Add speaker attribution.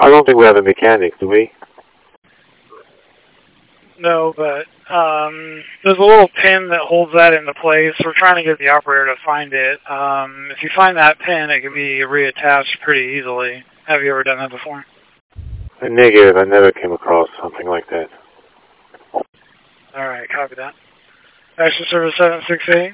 Speaker 1: I don't think we have a mechanic, do we?
Speaker 2: No, but there's a little pin that holds that into place. We're trying to get the operator to find it. If you find that pin, it can be reattached pretty easily. Have you ever done that before?
Speaker 1: Negative. I never came across something like that.
Speaker 2: Alright, copy that. Action Service 768.